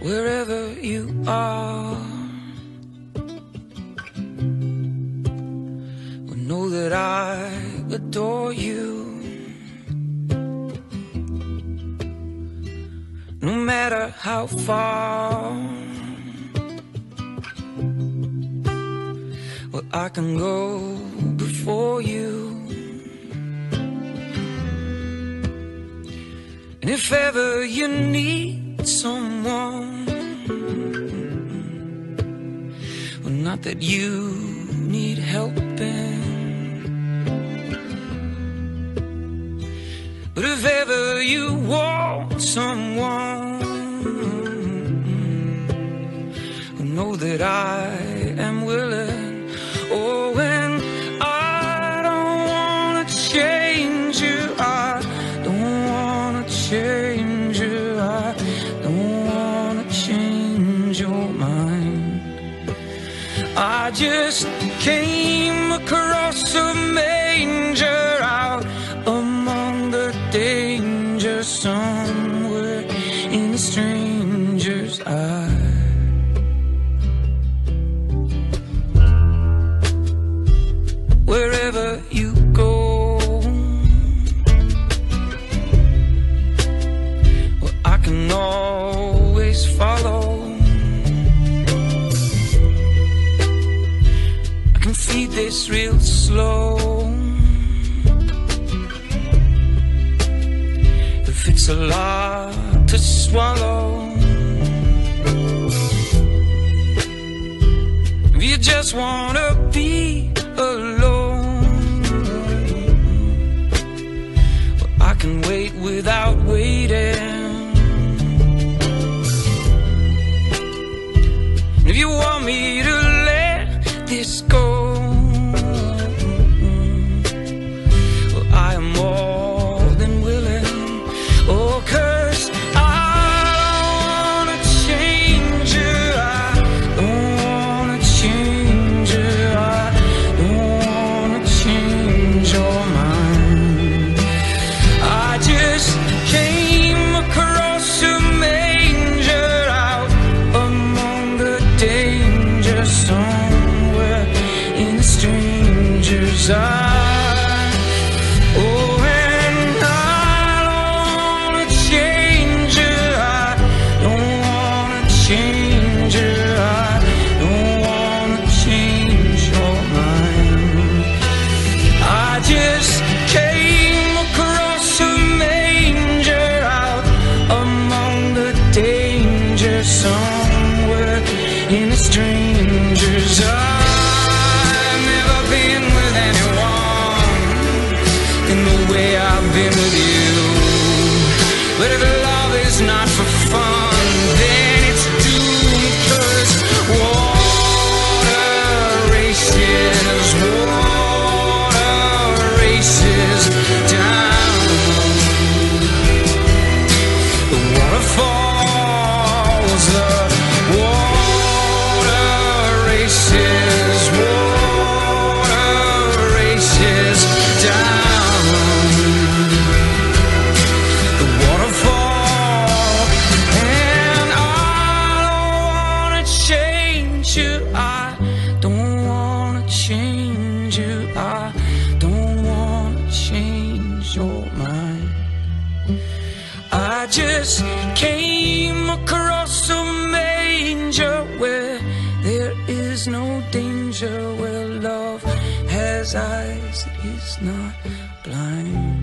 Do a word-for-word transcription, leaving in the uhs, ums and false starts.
wherever you are, will know that I adore you. No matter how far, well, I can go before you. And if ever you need someone, well, not that you need helping, but if ever you want someone, well, know that I am willing. Oh, and I don't wanna change you, I don't wanna change you, I don't wanna change your mind. I just came across a manger out among the danger, somewhere in a stranger's eye. Wherever you go, well, I can always follow. I can feed this real slow. If it's a lot to swallow, if you just wanna be alone, well, I can wait without waiting. And if you want me to let this go, well, I am more than willing. Oh, 'cause I don't wanna change you, I don't wanna change you, I don't wanna change your mind. I just came across a manger out among the danger, somewhere in a stranger's eye. Oh, and I don't wanna change you, I don't wanna change you, I don't wanna change your mind. I just came across a manger out among the danger, somewhere in a stranger's eye. I've never been with anyone in the way I've been with you. But if love is not for fun, then it's doomed, 'cause water races, water races down. The waterfalls, the water races, water races down. The waterfall, and I don't wanna change you, I don't wanna change you, I don't wanna change your mind. I just came across a manger where there is no danger, where love has eyes, it is not blind.